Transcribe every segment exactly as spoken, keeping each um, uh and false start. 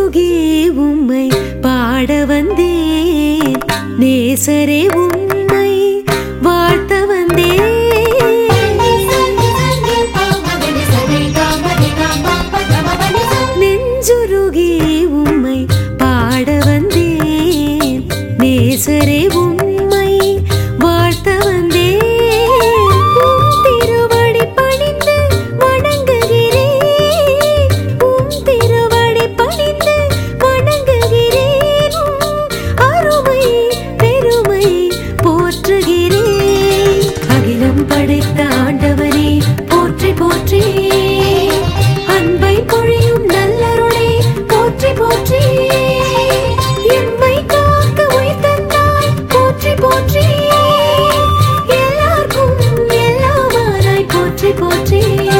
நெஞ்சுருகி உம்மை பாட வந்தேன் நேசரே உம்மை வாழ்த்த வந்தேன் நெஞ்சுருகி உம்மை பாட வந்தேன் நேசரே உம்மை வாழ்த்த வந்தேன் உம் திருவடி பணிந்து வணங்குகிறேன் உம் திருவடி பணிந்து வணங்குகிறேன் அருமை பெருமை போற்றுகிறேன் அகிலம் படைத்த ஆண்டவரே போற்றி போற்றி அன்பை பொழியும் நல்லருளே போற்றி போற்றி எம்மை காக்க உய்தந்தாய் போற்றி போற்றி எல்லாருக்கும் எல்லாமானாய் போற்றி போற்றி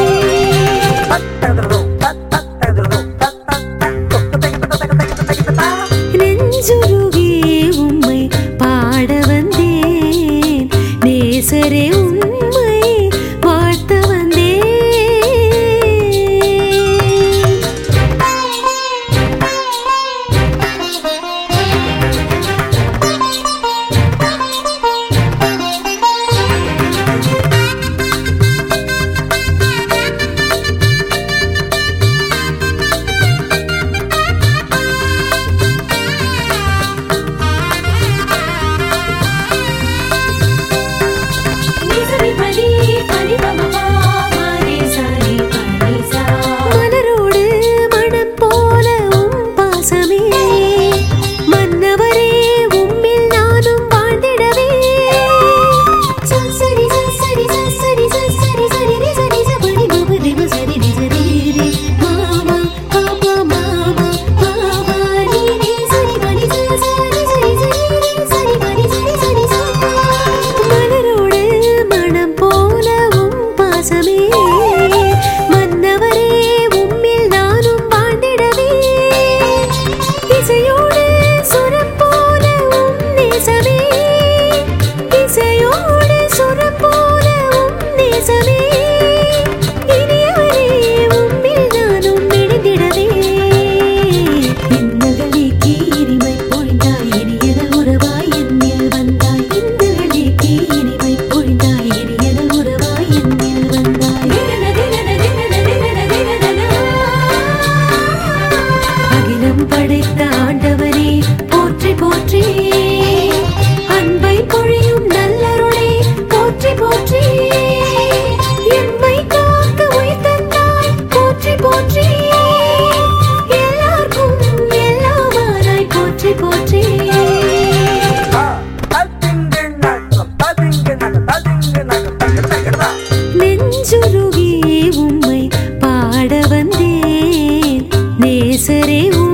நெஞ்சுருகி உம்மை பாட வந்தேன் நேசரே உம்மை வாழ்த்த வந்தேன் மலரோடு மனம் போல உம் பாசமே மன்னவரே உம்மில் நானும் வாழ்ந்திடவே சரி சரி சரி சரி சரி சரி சரி சரி சரி சரி மாமா பாப்பா மாமா பாபா நீ சரி பனி சரி சரி சரி பனி சரி சரி மலரோடு மனம் போல உம் பாசமே மன்னவரே உம்மில் நானும் வாழ்ந்திடவே இசையோடு சுரம் போல உம் நேசமே இசையோடு சுரம் போல உம் நேசமே இனியவரே உம்மில் நானும் இணைந்திடவே இன்னல்கள் நீக்கி இனிமை பொழிந்தாய் இனியதல் உறவாய் என்னில் வந்தாய் இன்னல்கள் நீக்கி இனிமை பொழிந்தாய் இனியதல் உறவாய் என்னில் வந்தாய் அகிலம் படைத்த ஆண்டவரே போற்றி போற்றி அன்பை பொழியும் நல்லருளே போற்றி போற்றி எம்மை காக்க உய்தந்தாய் போற்றி போற்றி எல்லாருக்கும் எல்லாமானாய் போற்றி போற்றி நெஞ்சுருகி உம்மை பாட வந்தேன் நேசரே